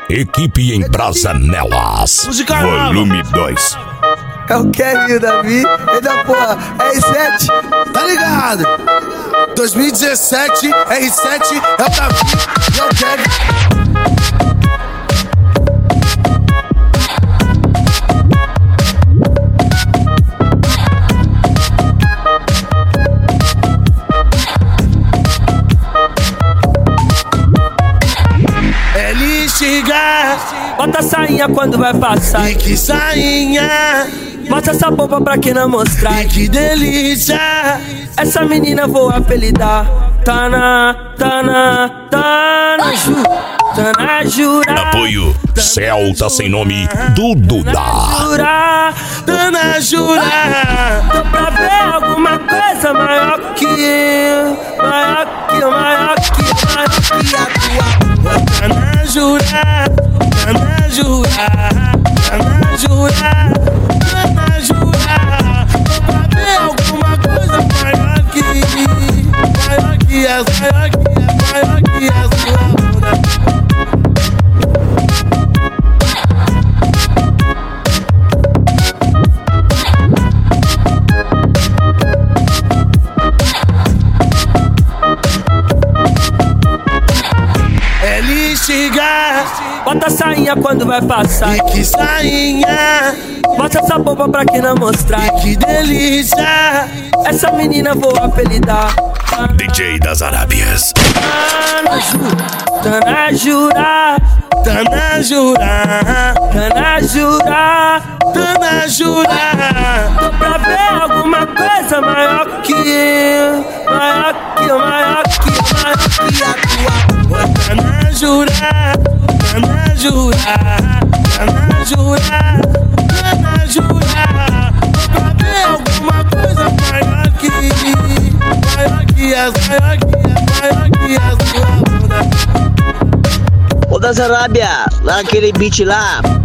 Equipe em Brasa Nelas. Volume 2. É o Kevin, o Davi. Eita porra, R7, tá ligado? 2017, R7, é o Davi e é o Kevin. Ele chega, bota a sainha quando vai passar. e que sainha, Mostra essa bomba pra quem não mostrar. e que delícia. Essa menina vou apelidar. Tá na jura. Apoio Celta sem nome do Duda. Jura, Tá na jura, tô pra ver alguma coisa maior que eu. Maior que eu, maior que eu, maior que a tua. tá na jura, tá na jura, tá na jura, tá na jura. Tô pra ver alguma coisa maior que essa, maior que a sua bunda. Ele chega, Bota a sainha quando vai passar. e que sainha, Mostra essa bomba pra quem não mostrar. e que delícia. Essa menina vou apelidar. DJ das Arábias. Tá na jura, Tá na jura, tá na jura. tá na jura. Tô pra ver alguma coisa maior que eu. Maior que eu, maior que eu, maior que a tua. Tá na jura, tá na jura, tá na jura, tá na jura. Pra ver alguma coisa maior que essa, maior que a sua bunda. Ô das Arábia, lá naquele beat lá,